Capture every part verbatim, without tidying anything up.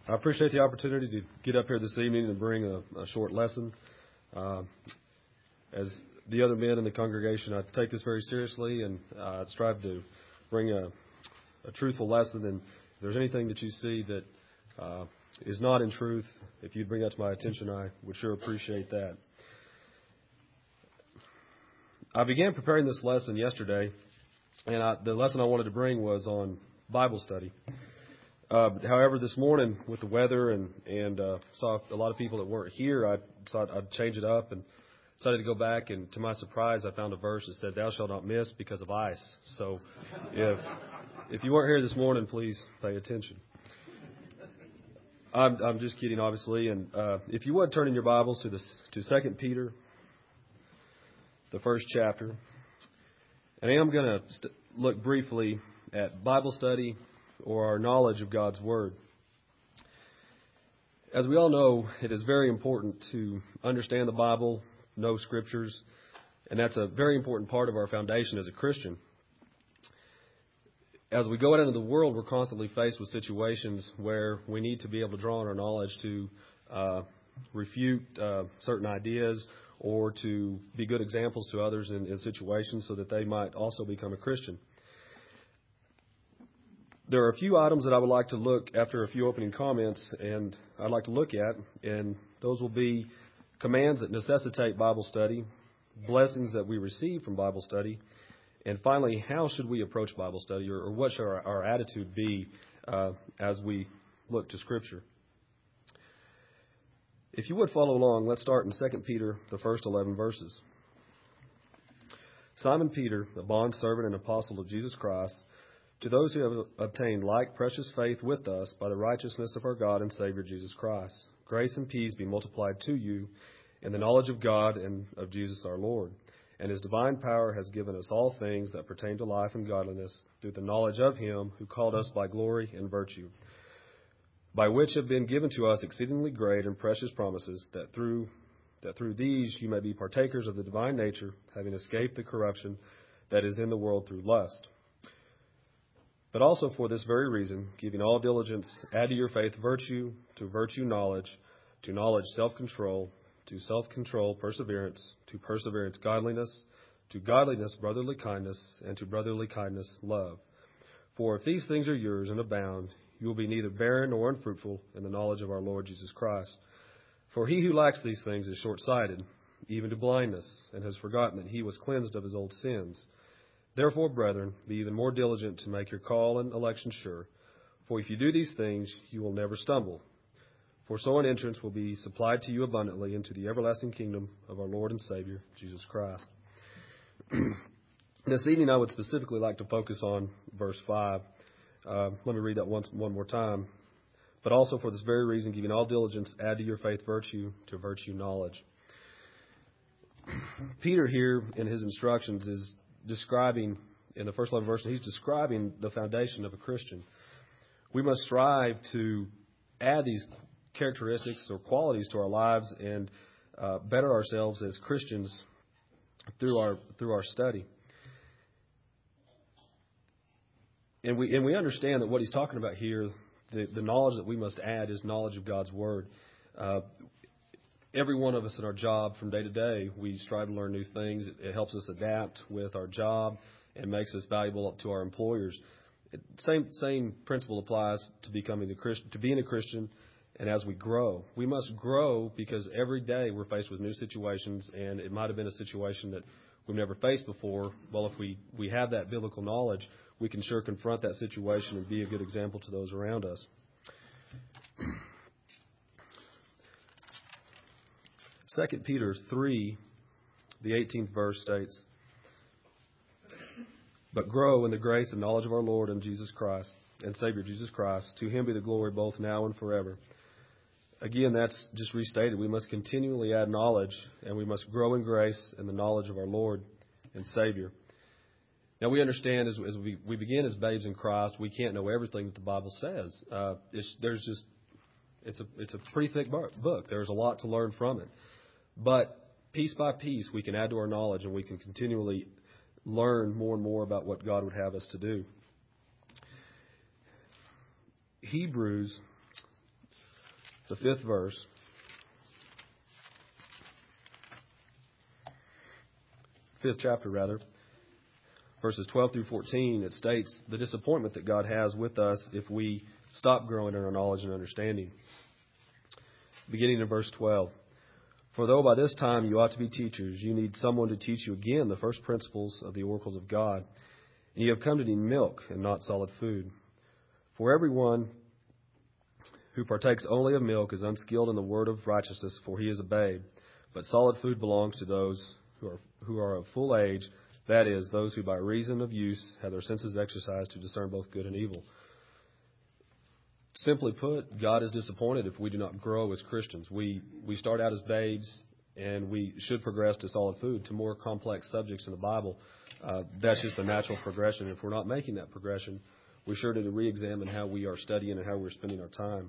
I appreciate the opportunity to get up here this evening and bring a, a short lesson. Uh, as the other men in the congregation, I take this very seriously, and I strive to bring a, a truthful lesson. And if there's anything that you see that uh, is not in truth, if you'd bring that to my attention, I would sure appreciate that. I began preparing this lesson yesterday, and I, the lesson I wanted to bring was on Bible study. Uh, however, this morning with the weather and and uh, saw a lot of people that weren't here, I thought I'd change it up and decided to go back. And to my surprise, I found a verse that said, "Thou shalt not miss because of ice." So, if if you weren't here this morning, please pay attention. I'm I'm just kidding, obviously. And uh, if you would turn in your Bibles to this to Second Peter, the first chapter, and I am going to st- look briefly at Bible study or our knowledge of God's Word. As we all know, it is very important to understand the Bible, know Scriptures, and that's a very important part of our foundation as a Christian. As we go out into the world, we're constantly faced with situations where we need to be able to draw on our knowledge to uh, refute uh, certain ideas or to be good examples to others in, in situations so that they might also become a Christian. There are a few items that I would like to look after a few opening comments, and I'd like to look at, and those will be commands that necessitate Bible study, blessings that we receive from Bible study, and finally, how should we approach Bible study, or, or what should our, our attitude be uh, as we look to Scripture. If you would follow along, let's start in Second Peter, the first eleven verses. Simon Peter, a bondservant and apostle of Jesus Christ, to those who have obtained like precious faith with us by the righteousness of our God and Savior Jesus Christ, grace and peace be multiplied to you in the knowledge of God and of Jesus our Lord. And His divine power has given us all things that pertain to life and godliness through the knowledge of Him who called us by glory and virtue, by which have been given to us exceedingly great and precious promises, that through that through these you may be partakers of the divine nature, having escaped the corruption that is in the world through lust. But also for this very reason, giving all diligence, add to your faith virtue, to virtue knowledge, to knowledge self-control, to self-control perseverance, to perseverance godliness, to godliness brotherly kindness, and to brotherly kindness love. For if these things are yours and abound, you will be neither barren nor unfruitful in the knowledge of our Lord Jesus Christ. For he who lacks these things is short-sighted, even to blindness, and has forgotten that he was cleansed of his old sins. Therefore, brethren, be even more diligent to make your call and election sure. For if you do these things, you will never stumble. For so an entrance will be supplied to you abundantly into the everlasting kingdom of our Lord and Savior, Jesus Christ. This evening, I would specifically like to focus on verse five. Uh, let me read that once, one more time. But also for this very reason, giving all diligence, add to your faith virtue, to virtue knowledge. Peter here in his instructions is describing, in the first eleven verses, he's describing the foundation of a Christian. We must strive to add these characteristics or qualities to our lives and uh, better ourselves as Christians through our through our study. And we and we understand that what he's talking about here, the, the knowledge that we must add is knowledge of God's Word. Uh, Every one of us in our job from day to day, we strive to learn new things. It, it helps us adapt with our job and makes us valuable to our employers. It, same same principle applies to becoming a Christian, to being a Christian, and as we grow. We must grow because every day we're faced with new situations, and it might have been a situation that we've never faced before. Well, if we, we have that biblical knowledge, we can sure confront that situation and be a good example to those around us. Second Peter three, the eighteenth verse states, "But grow in the grace and knowledge of our Lord and Jesus Christ, and Savior Jesus Christ. To Him be the glory both now and forever." Again, that's just restated. We must continually add knowledge, and we must grow in grace and the knowledge of our Lord and Savior. Now, we understand as, as we, we begin as babes in Christ, we can't know everything that the Bible says. Uh, it's, there's just it's a it's a pretty thick book. There's a lot to learn from it. But piece by piece, we can add to our knowledge, and we can continually learn more and more about what God would have us to do. Hebrews the fifth verse. Fifth chapter, rather. Verses twelve through fourteen, it states the disappointment that God has with us if we stop growing in our knowledge and understanding. Beginning in verse twelve. For though by this time you ought to be teachers, you need someone to teach you again the first principles of the oracles of God. And you have come to need milk and not solid food. For everyone who partakes only of milk is unskilled in the word of righteousness, for he is a babe. But solid food belongs to those who are who are of full age, that is, those who by reason of use have their senses exercised to discern both good and evil. Simply put, God is disappointed if we do not grow as Christians. We we start out as babes, and we should progress to solid food, to more complex subjects in the Bible. Uh, that's just the natural progression. If we're not making that progression, we sure need to re-examine how we are studying and how we're spending our time.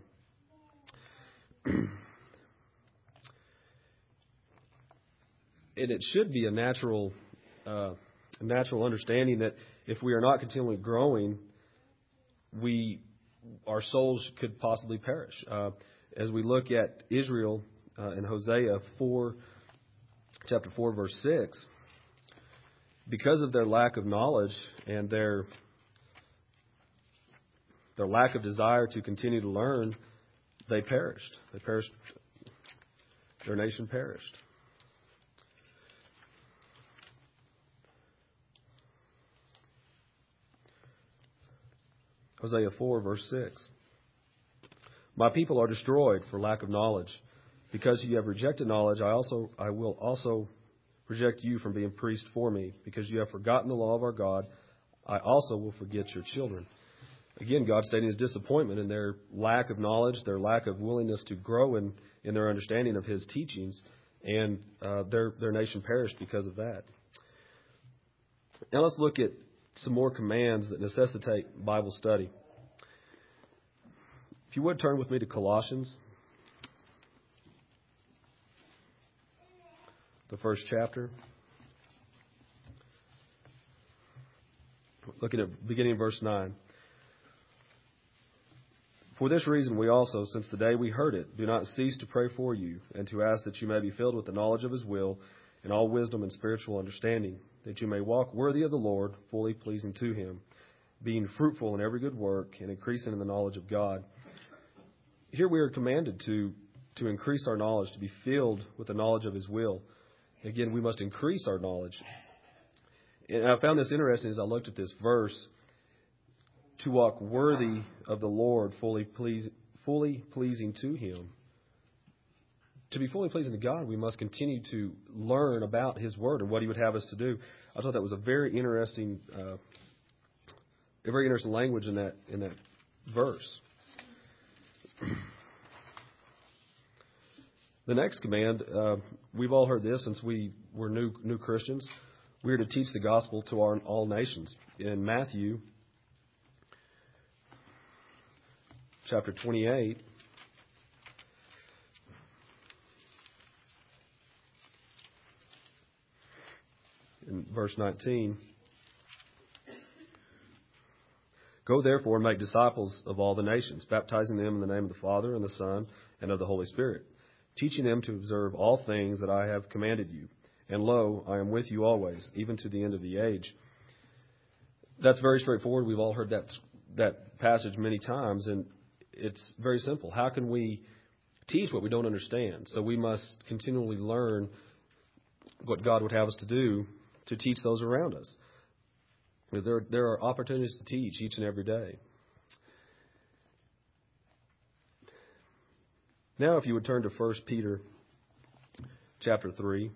And it should be a natural, uh, a natural understanding that if we are not continually growing, we our souls could possibly perish. Uh, as we look at Israel uh, in Hosea four, chapter four, verse six, because of their lack of knowledge and their their lack of desire to continue to learn, they perished. They perished. Their nation perished. Hosea four, verse six. My people are destroyed for lack of knowledge. Because you have rejected knowledge, I also I will also reject you from being priest for me. Because you have forgotten the law of our God, I also will forget your children. Again, God stating his disappointment in their lack of knowledge, their lack of willingness to grow in, in their understanding of his teachings, and uh, their, their nation perished because of that. Now let's look at some more commands that necessitate Bible study. If you would turn with me to Colossians, the first chapter. Looking at beginning of verse nine. For this reason we also, since the day we heard it, do not cease to pray for you, and to ask that you may be filled with the knowledge of his will, in all wisdom and spiritual understanding, that you may walk worthy of the Lord, fully pleasing to him, being fruitful in every good work, and increasing in the knowledge of God. Here we are commanded to, to increase our knowledge, to be filled with the knowledge of his will. Again, we must increase our knowledge. And I found this interesting as I looked at this verse. To walk worthy of the Lord, fully please, fully pleasing to him. To be fully pleasing to God, we must continue to learn about his word and what he would have us to do. I thought that was a very interesting, uh, a very interesting language in that in that verse. The next command, uh, we've all heard this since we were new new Christians. We are to teach the gospel to our, all nations. In Matthew chapter twenty-eight, in verse nineteen, go therefore and make disciples of all the nations, baptizing them in the name of the Father and the Son and of the Holy Spirit, teaching them to observe all things that I have commanded you. And lo, I am with you always, even to the end of the age. That's very straightforward. We've all heard that that passage many times, and it's very simple. How can we teach what we don't understand? So we must continually learn what God would have us to do to teach those around us. There, there are opportunities to teach each and every day. Now, if you would turn to First Peter chapter three.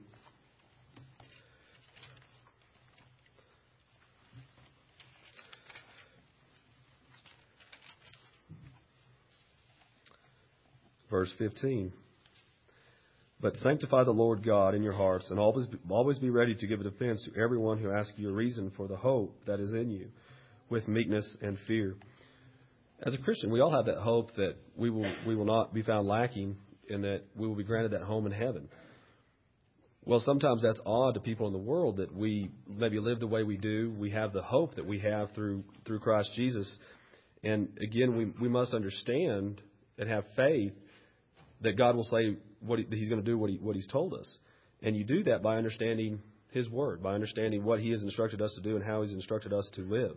Verse fifteen. But sanctify the Lord God in your hearts, and always be, always be ready to give a defense to everyone who asks you a reason for the hope that is in you, with meekness and fear. As a Christian, we all have that hope that we will we will not be found lacking, and that we will be granted that home in heaven. Well, sometimes that's odd to people in the world that we maybe live the way we do. We have the hope that we have through through Christ Jesus. And again, we, we must understand and have faith that God will say what he, that He's going to do what, he, what He's told us. And you do that by understanding His Word, by understanding what He has instructed us to do and how He's instructed us to live.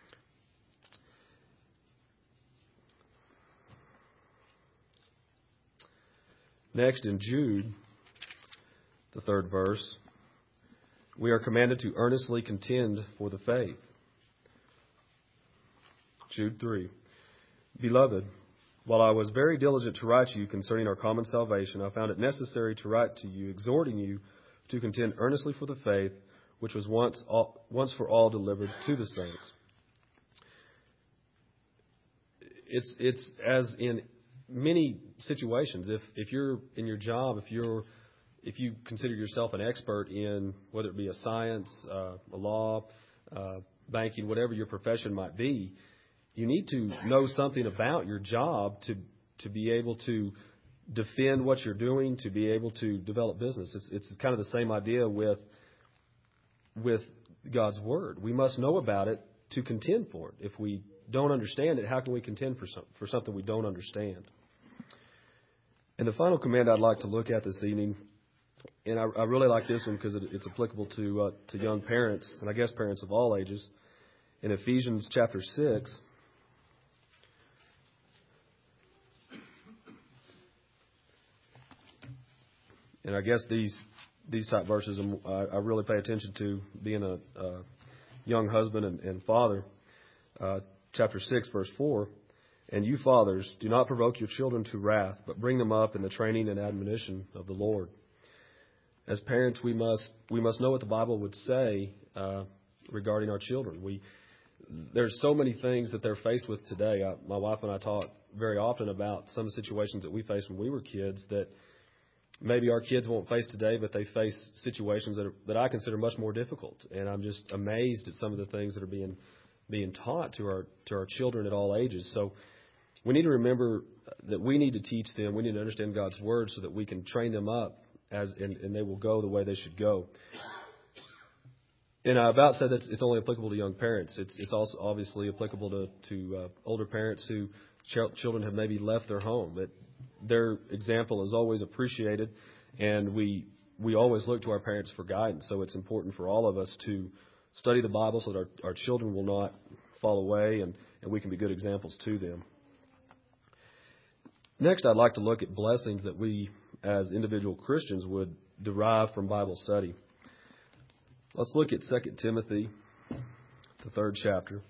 Next, in Jude, the third verse, we are commanded to earnestly contend for the faith. Jude three. Beloved, while I was very diligent to write to you concerning our common salvation, I found it necessary to write to you, exhorting you to contend earnestly for the faith which was once all, once for all delivered to the saints. It's it's as in many situations. If if you're in your job, if you're if you consider yourself an expert in whether it be a science, uh, a law, uh, banking, whatever your profession might be, you need to know something about your job to to be able to defend what you're doing, to be able to develop business. It's it's kind of the same idea with with God's Word. We must know about it to contend for it. If we don't understand it, how can we contend for some, for something we don't understand? And the final command I'd like to look at this evening, and I, I really like this one because it, it's applicable to uh, to young parents, and I guess parents of all ages. In Ephesians chapter six, and I guess these these type verses I, I really pay attention to, being a, a young husband and, and father. Uh, chapter six, verse four. And you fathers, do not provoke your children to wrath, but bring them up in the training and admonition of the Lord. As parents, we must we must know what the Bible would say uh, regarding our children. We there's so many things that they're faced with today. I, my wife and I talk very often about some of the situations that we faced when we were kids that maybe our kids won't face today, but they face situations that are, that I consider much more difficult. And I'm just amazed at some of the things that are being being taught to our to our children at all ages. So we need to remember that we need to teach them. We need to understand God's Word so that we can train them up as and, and they will go the way they should go. And I about said that it's only applicable to young parents. It's it's also obviously applicable to to uh, older parents who ch- children have maybe left their home. That their example is always appreciated, and we we always look to our parents for guidance. So it's important for all of us to study the Bible so that our, our children will not fall away, and, and we can be good examples to them. Next, I'd like to look at blessings that we, as individual Christians, would derive from Bible study. Let's look at Second Timothy, the third chapter.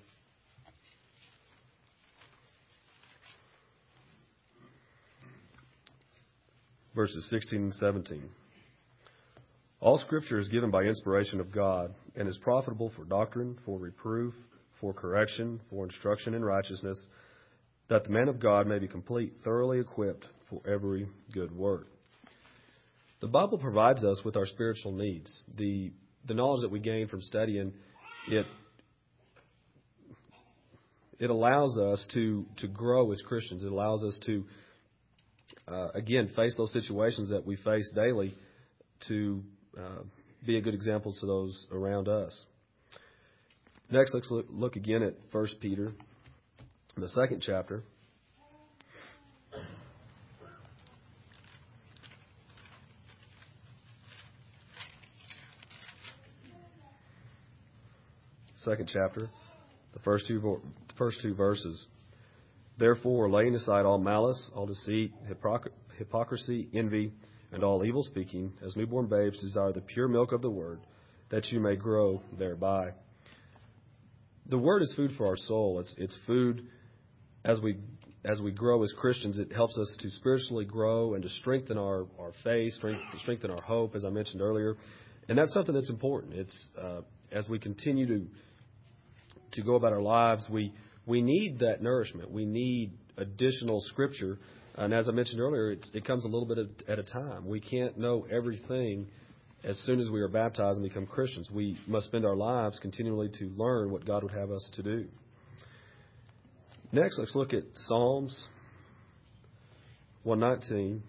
Verses sixteen and seventeen. All Scripture is given by inspiration of God and is profitable for doctrine, for reproof, for correction, for instruction in righteousness, that the man of God may be complete, thoroughly equipped for every good work. The Bible provides us with our spiritual needs. The the knowledge that we gain from studying it, it allows us to, to grow as Christians. It allows us to, uh, again, face those situations that we face daily to uh, be a good example to those around us. Next, let's look, look again at First Peter, in the second chapter. Second chapter, the first two the first two verses. Therefore, laying aside all malice, all deceit, hypocr- hypocrisy, envy, and all evil speaking, as newborn babes desire the pure milk of the Word, that you may grow thereby. The Word is food for our soul. It's it's food as we as we grow as Christians. It helps us to spiritually grow and to strengthen our, our faith, strengthen, strengthen our hope, as I mentioned earlier. And that's something that's important. It's uh, as we continue to to go about our lives, we we need that nourishment. We need additional Scripture. And as I mentioned earlier, it's, it comes a little bit at, at a time. We can't know everything as soon as we are baptized and become Christians. We must spend our lives continually to learn what God would have us to do. Next, let's look at Psalms one nineteen.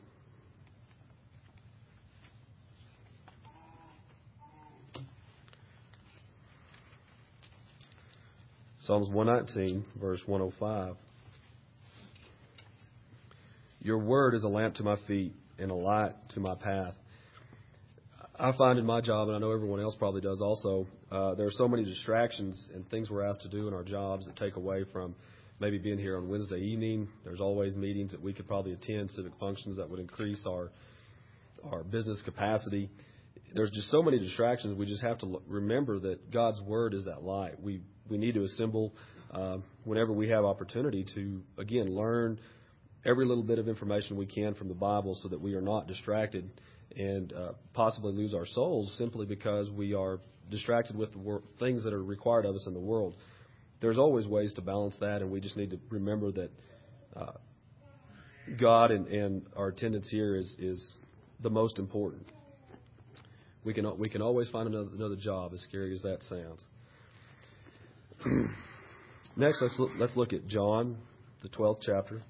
Psalms one nineteen, verse one oh five. Your word is a lamp to my feet and a light to my path. I find in my job, and I know everyone else probably does also, uh, there are so many distractions and things we're asked to do in our jobs that take away from maybe being here on Wednesday evening. There's always meetings that we could probably attend, civic functions that would increase our our business capacity. There's just so many distractions. We just have to remember that God's word is that light. We we need to assemble uh, whenever we have opportunity to, again, learn every little bit of information we can from the Bible so that we are not distracted and uh, possibly lose our souls simply because we are distracted with the wor- things that are required of us in the world. There's always ways to balance that, and we just need to remember that uh, God and, and our attendance here is, is the most important. We can we can always find another, another job, as scary as that sounds. Next, let's look, let's look at John, the twelfth chapter.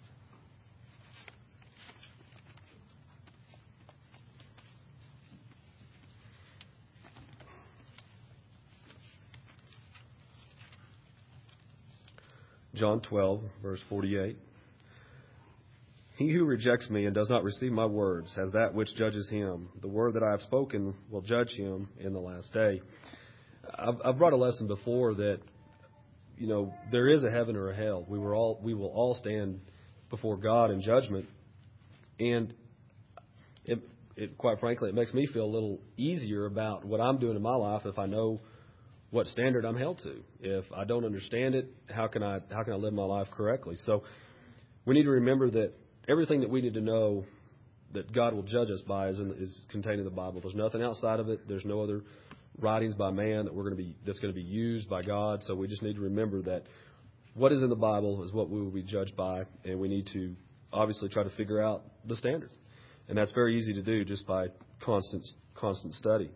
John twelve, verse forty-eight. He who rejects me and does not receive my words has that which judges him. The word that I have spoken will judge him in the last day. I've, I've brought a lesson before that, you know, there is a heaven or a hell. We were all we will all stand before God in judgment, and it, it quite frankly, it makes me feel a little easier about what I'm doing in my life if I know what standard I'm held to. If I don't understand it, how can I how can I live my life correctly? So we need to remember that everything that we need to know that God will judge us by is, in, is contained in the Bible. There's nothing outside of it. There's no other writings by man that we're going to be that's going to be used by God. So we just need to remember that what is in the Bible is what we will be judged by, and we need to obviously try to figure out the standard. And that's very easy to do just by constant constant study.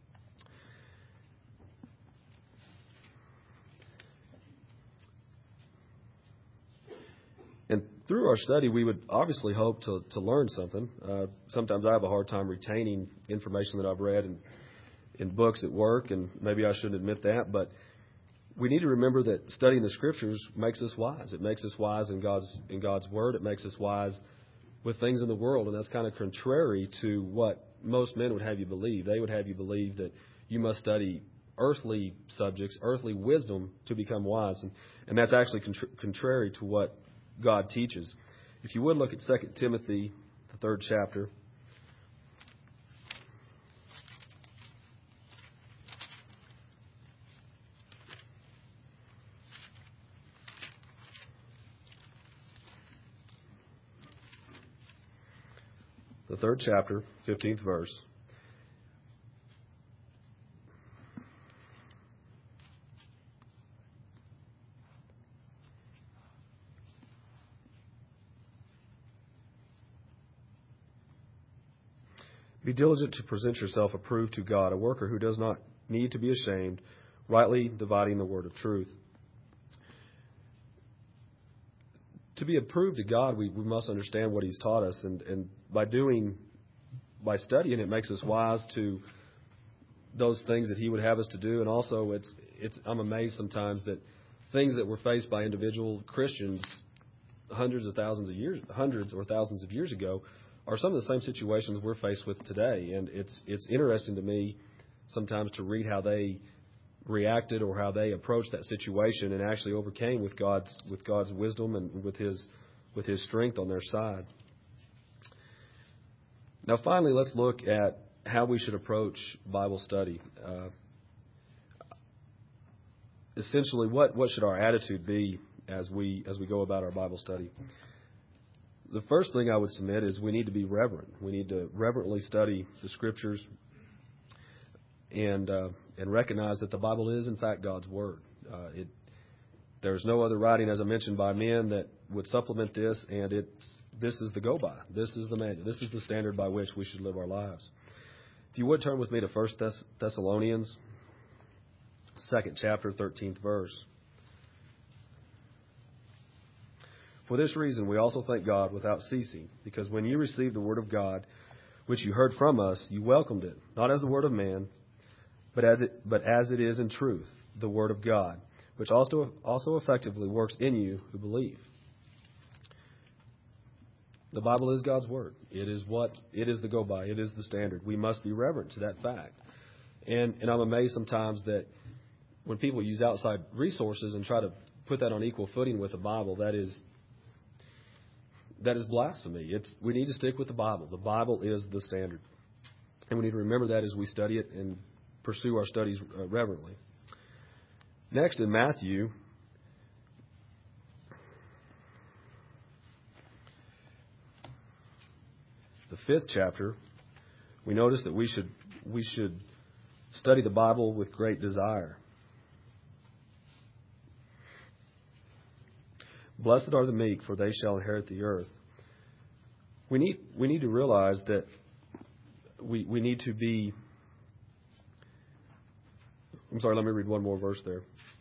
And through our study, we would obviously hope to, to learn something. Uh, sometimes I have a hard time retaining information that I've read in, in books at work, and maybe I shouldn't admit that, but we need to remember that studying the Scriptures makes us wise. It makes us wise in God's in God's Word. It makes us wise with things in the world, and that's kind of contrary to what most men would have you believe. They would have you believe that you must study earthly subjects, earthly wisdom to become wise, and, and that's actually contra- contrary to what God teaches. If you would look at Second Timothy, the third chapter. The third chapter, fifteenth verse. Be diligent to present yourself approved to God, a worker who does not need to be ashamed, rightly dividing the word of truth. To be approved to God, we, we must understand what He's taught us, and, and by doing, by studying, it makes us wise to those things that He would have us to do. And also, it's it's I'm amazed sometimes that things that were faced by individual Christians hundreds of thousands of years, hundreds or thousands of years ago, are some of the same situations we're faced with today. And it's it's interesting to me sometimes to read how they reacted or how they approached that situation and actually overcame with God's with God's wisdom and with His with His strength on their side. Now, finally, let's look at how we should approach Bible study. Uh, essentially, what, what should our attitude be as we as we go about our Bible study? The first thing I would submit is we need to be reverent. We need to reverently study the Scriptures and uh, and recognize that the Bible is, in fact, God's Word. Uh, it, there's no other writing, as I mentioned, by men that would supplement this, and it's this is the go-by. This is the manual. This is the standard by which we should live our lives. If you would turn with me to First Thess- Thessalonians, second chapter, thirteenth verse. For this reason, we also thank God without ceasing, because when you received the word of God, which you heard from us, you welcomed it, not as the word of man, but as it, but as it is in truth, the word of God, which also also effectively works in you who believe. The Bible is God's Word. It is what it is the go by. It is the standard. We must be reverent to that fact. And and I'm amazed sometimes that when people use outside resources and try to put that on equal footing with the Bible, that is that is blasphemy. It's we need to stick with the Bible. The Bible is the standard, and we need to remember that as we study it and pursue our studies uh, reverently. Next, in Matthew, the fifth chapter, we notice that we should we should study the Bible with great desire. Blessed are the meek, for they shall inherit the earth. We need we need to realize that we we need to be. I'm sorry. Let me read one more verse there.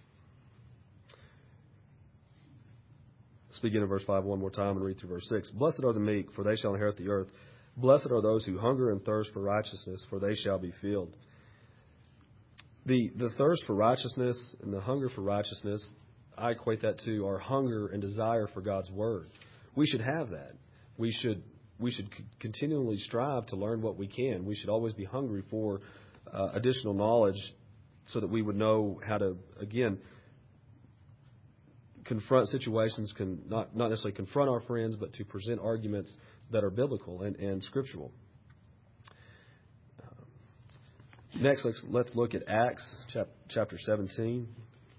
Let's begin in verse five one more time and read through verse six. Blessed are the meek, for they shall inherit the earth. Blessed are those who hunger and thirst for righteousness, for they shall be filled. The the thirst for righteousness and the hunger for righteousness, I equate that to our hunger and desire for God's Word. We should have that. We should we should continually strive to learn what we can. We should always be hungry for uh, additional knowledge so that we would know how to, again, confront situations, can not, not necessarily confront our friends, but to present arguments that are biblical and, and scriptural. Uh, next, let's, let's look at Acts chap, chapter seventeen.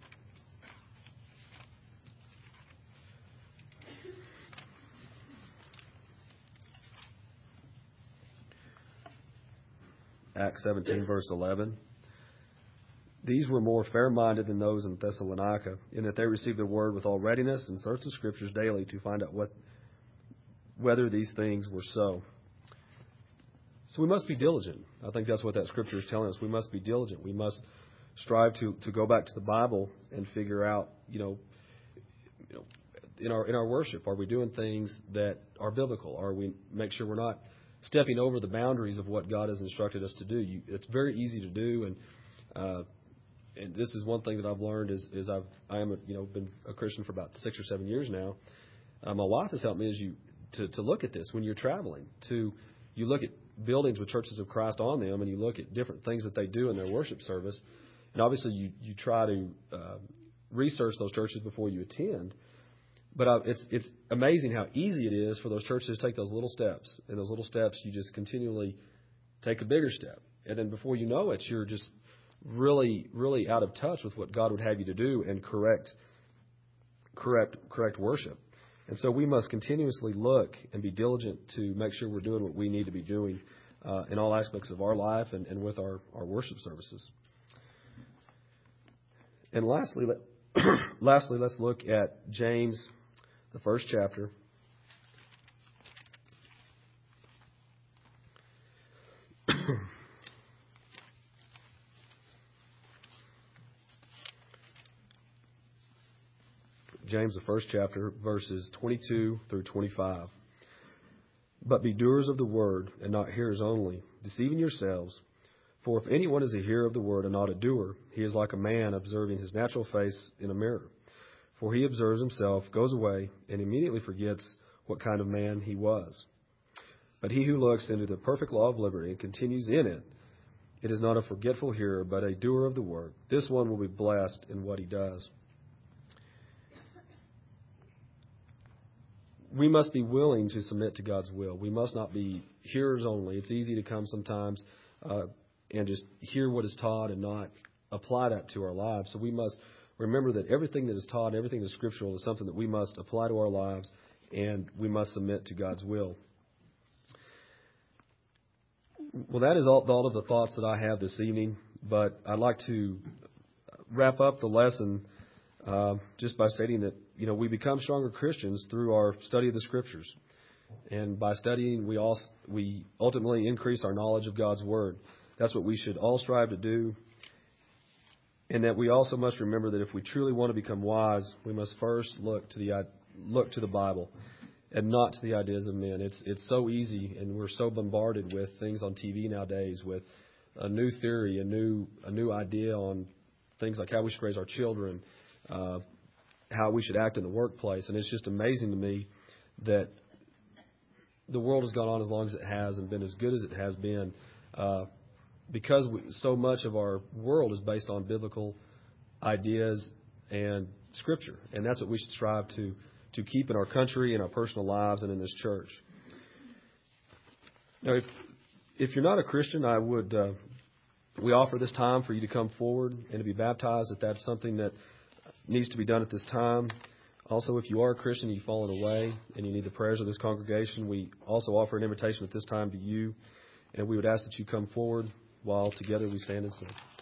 Acts seventeen, verse eleven. These were more fair-minded than those in Thessalonica, in that they received the word with all readiness and searched the Scriptures daily to find out what whether these things were so. So we must be diligent. I think that's what that Scripture is telling us. We must be diligent. We must strive to, to go back to the Bible and figure out, you know, you know, in our in our worship, are we doing things that are biblical? Are we make sure we're not stepping over the boundaries of what God has instructed us to do? You, it's very easy to do, and uh, and this is one thing that I've learned is is I've I am a, you know been a Christian for about six or seven years now. Uh, my wife has helped me as you to to look at this when you're traveling. To you look at buildings with Churches of Christ on them, and you look at different things that they do in their worship service, and obviously you you try to uh, research those churches before you attend. But uh, it's it's amazing how easy it is for those churches to take those little steps. And those little steps, you just continually take a bigger step. And then before you know it, you're just really, really out of touch with what God would have you to do and correct, correct, correct worship. And so we must continuously look and be diligent to make sure we're doing what we need to be doing uh, in all aspects of our life and, and with our, our worship services. And lastly, let, lastly, let's look at James, the first chapter. James, the first chapter, verses twenty-two through twenty-five. But be doers of the word, and not hearers only, deceiving yourselves. For if anyone is a hearer of the word and not a doer, he is like a man observing his natural face in a mirror. For he observes himself, goes away, and immediately forgets what kind of man he was. But he who looks into the perfect law of liberty and continues in it, it is not a forgetful hearer, but a doer of the word. This one will be blessed in what he does. We must be willing to submit to God's will. We must not be hearers only. It's easy to come sometimes uh, and just hear what is taught and not apply that to our lives. So we must remember that everything that is taught, everything that is scriptural, is something that we must apply to our lives, and we must submit to God's will. Well, that is all, all of the thoughts that I have this evening, but I'd like to wrap up the lesson uh, just by stating that, you know, we become stronger Christians through our study of the Scriptures. And by studying, we all we ultimately increase our knowledge of God's Word. That's what we should all strive to do. And that we also must remember that if we truly want to become wise, we must first look to the look to the Bible and not to the ideas of men. It's it's so easy, and we're so bombarded with things on T V nowadays, with a new theory, a new a new idea on things like how we should raise our children, uh, how we should act in the workplace. And it's just amazing to me that the world has gone on as long as it has and been as good as it has been, uh, because we, so much of our world is based on biblical ideas and Scripture, and that's what we should strive to to keep in our country, in our personal lives, and in this church. Now, if if you're not a Christian, I would uh, we offer this time for you to come forward and to be baptized. If that's something that needs to be done at this time. Also, if you are a Christian, you've fallen away, and you need the prayers of this congregation, we also offer an invitation at this time to you, and we would ask that you come forward while together we stand and sing.